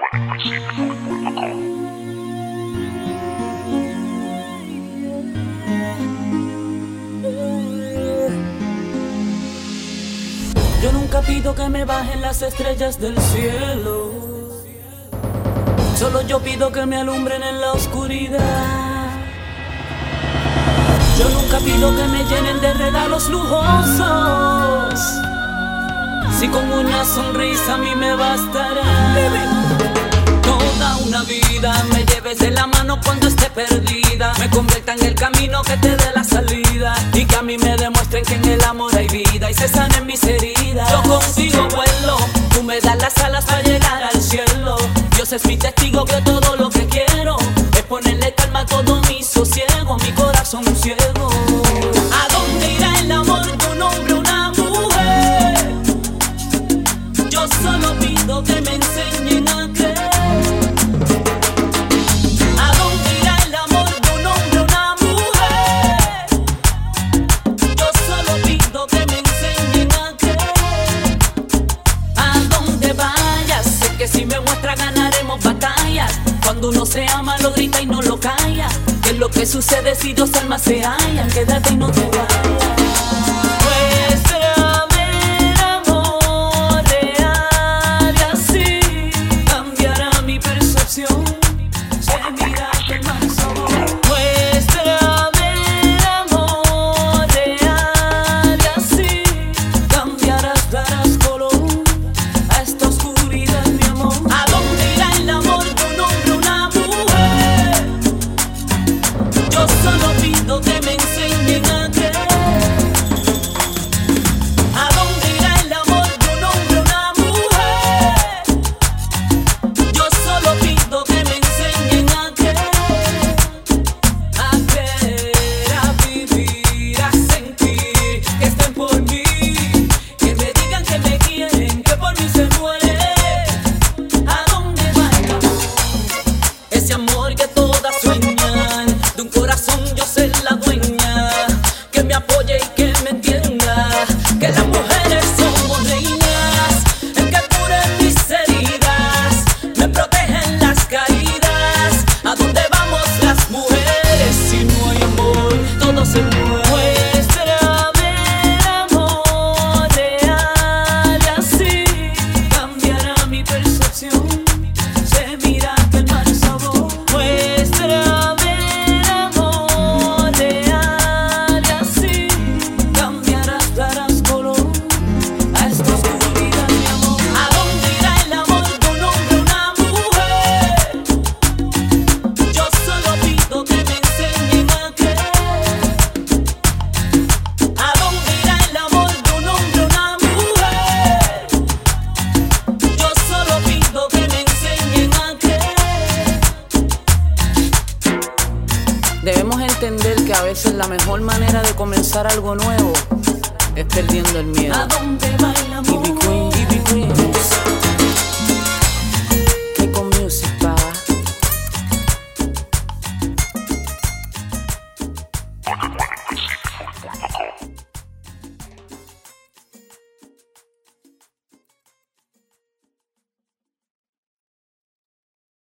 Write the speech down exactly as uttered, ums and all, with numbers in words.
Yo nunca pido que me bajen las estrellas del cielo, solo yo pido que me alumbren en la oscuridad. Yo nunca pido que me llenen de regalos lujosos, si con una sonrisa a mí me bastará. Toda una vida me lleves de la mano cuando esté perdida, me convierta en el camino que te dé la salida, y que a mí me demuestren que en el amor hay vida y se sanen mis heridas. Yo consigo vuelo, tú me das las alas para llegar al cielo. Dios es mi testigo que todo lo que quiero es ponerle calma a todo mi sosiego, mi corazón ciego. ¿A dónde irá el amor de un hombre o una mujer? Yo solo pido que me enseñen a creer. Cuando uno se ama lo grita y no lo calla, que es lo que sucede si dos almas se hallan. Quédate y no te vayas. Muéstrame el amor real y así cambiará mi percepción. Se mira que más somos. Muéstrame el amor real y así cambiarás, darás color a esta oscuridad, mi amor. ¿A dónde irá el amor? Yo solo pido que me enseñen a creer. ¿A dónde irá el amor de un hombre o una mujer? Yo solo pido que me enseñen a creer, a creer, a vivir, a sentir, que estén por mí, que me digan que me quieren, que por mí se mueren. ¿A dónde va el amor? Ese amor que todas sueñan, de un corazón yo soy la dueña, que me apoye y que me entienda, que las mujeres somos reinas, el que cure mis heridas, me protegen las caídas. ¿A dónde vamos las mujeres si no hay amor? Todo se muere. Muéstrame el amor real y así cambiará mi percepción. Se mira que el mar sabor. Muéstrame el amor real y así cambiarás, darás color a esta oscuridad, mi amor. ¿A dónde irá el amor de un hombre o una mujer? Yo solo pido que me enseñen a creer. ¿A dónde irá el amor de un hombre o una mujer? Yo solo pido que me enseñen a creer. Debemos entender que a veces la mejor manera de comenzar algo nuevo es perdiendo el miedo. ¿A dónde va el amor? Ivy Queen, Ivy Queen.